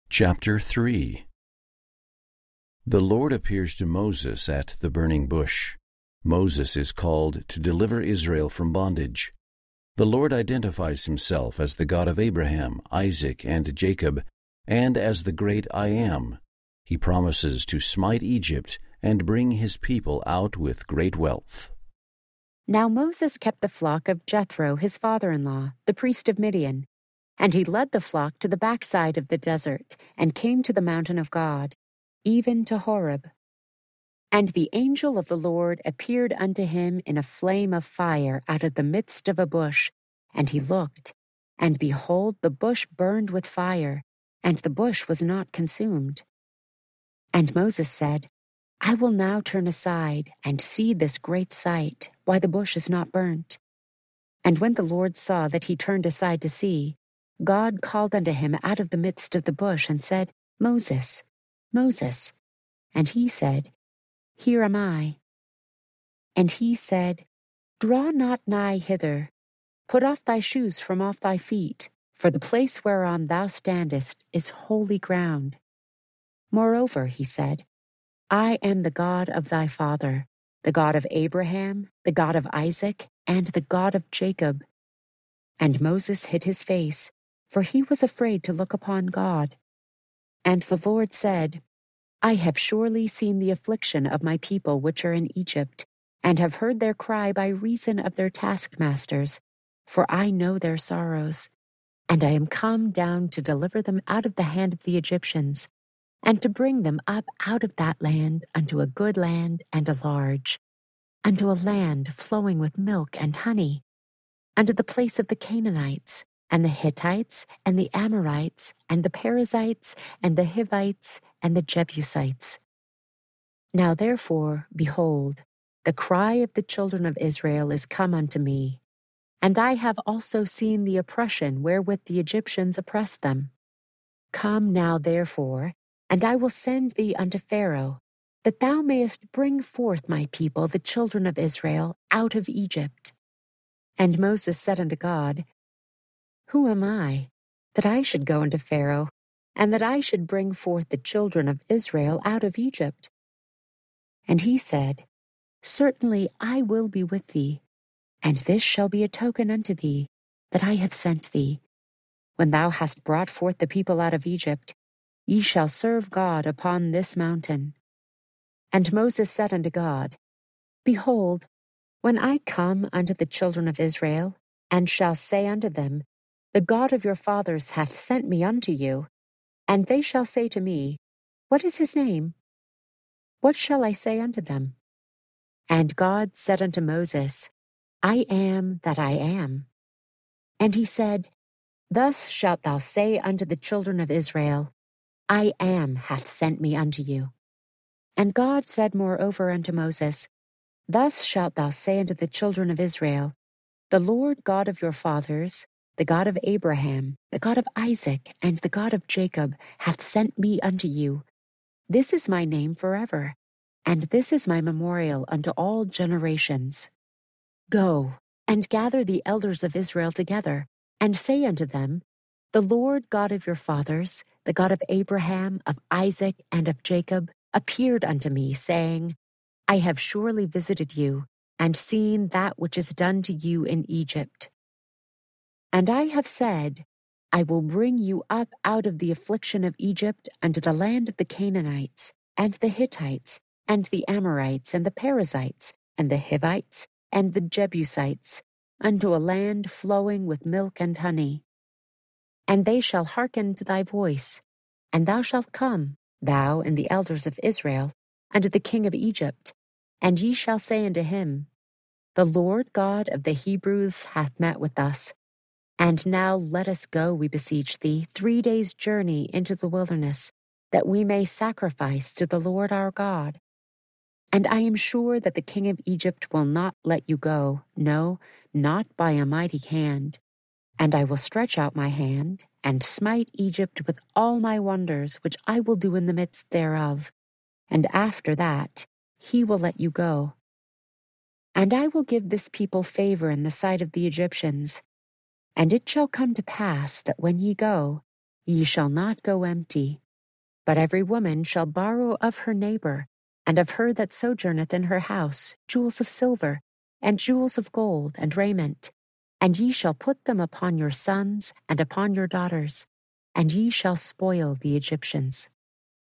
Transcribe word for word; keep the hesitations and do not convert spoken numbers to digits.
Chapter three. The Lord appears to Moses at the burning bush. Moses is called to deliver Israel from bondage. The Lord identifies himself as the God of Abraham, Isaac, and Jacob, and as the great I Am. He promises to smite Egypt and bring his people out with great wealth. Now Moses kept the flock of Jethro, his father-in-law, the priest of Midian. And he led the flock to the backside of the desert, and came to the mountain of God, even to Horeb. And the angel of the Lord appeared unto him in a flame of fire out of the midst of a bush. And he looked, and behold, the bush burned with fire, and the bush was not consumed. And Moses said, I will now turn aside, and see this great sight, why the bush is not burnt. And when the Lord saw that he turned aside to see, God called unto him out of the midst of the bush, and said, Moses, Moses. And he said, Here am I. And he said, Draw not nigh hither. Put off thy shoes from off thy feet, for the place whereon thou standest is holy ground. Moreover, he said, I am the God of thy father, the God of Abraham, the God of Isaac, and the God of Jacob. And Moses hid his face, for he was afraid to look upon God. And the Lord said, I have surely seen the affliction of my people which are in Egypt, and have heard their cry by reason of their taskmasters, for I know their sorrows. And I am come down to deliver them out of the hand of the Egyptians, and to bring them up out of that land unto a good land and a large, unto a land flowing with milk and honey, unto the place of the Canaanites, and the Hittites, and the Amorites, and the Perizzites, and the Hivites, and the Jebusites. Now therefore, behold, the cry of the children of Israel is come unto me, and I have also seen the oppression wherewith the Egyptians oppress them. Come now therefore, and I will send thee unto Pharaoh, that thou mayest bring forth my people, the children of Israel, out of Egypt. And Moses said unto God, Who am I, that I should go unto Pharaoh, and that I should bring forth the children of Israel out of Egypt? And he said, Certainly I will be with thee, and this shall be a token unto thee, that I have sent thee. When thou hast brought forth the people out of Egypt, ye shall serve God upon this mountain. And Moses said unto God, Behold, when I come unto the children of Israel, and shall say unto them, The God of your fathers hath sent me unto you, and they shall say to me, What is his name? What shall I say unto them? And God said unto Moses, I am that I am. And he said, Thus shalt thou say unto the children of Israel, I am hath sent me unto you. And God said moreover unto Moses, Thus shalt thou say unto the children of Israel, The Lord God of your fathers, the God of Abraham, the God of Isaac, and the God of Jacob, hath sent me unto you. This is my name forever, and this is my memorial unto all generations. Go, and gather the elders of Israel together, and say unto them, The Lord God of your fathers, the God of Abraham, of Isaac, and of Jacob, appeared unto me, saying, I have surely visited you, and seen that which is done to you in Egypt. And I have said, I will bring you up out of the affliction of Egypt unto the land of the Canaanites, and the Hittites, and the Amorites, and the Perizzites, and the Hivites, and the Jebusites, unto a land flowing with milk and honey. And they shall hearken to thy voice, and thou shalt come, thou and the elders of Israel, unto the king of Egypt, and ye shall say unto him, The Lord God of the Hebrews hath met with us. And now let us go, we beseech thee, three days' journey into the wilderness, that we may sacrifice to the Lord our God. And I am sure that the king of Egypt will not let you go, no, not by a mighty hand. And I will stretch out my hand, and smite Egypt with all my wonders, which I will do in the midst thereof. And after that he will let you go. And I will give this people favor in the sight of the Egyptians. And it shall come to pass that when ye go, Ye shall not go empty. But every woman shall borrow of her neighbor, and of her that sojourneth in her house, jewels of silver, and jewels of gold, and raiment. And ye shall put them upon your sons, and upon your daughters, and ye shall spoil the Egyptians.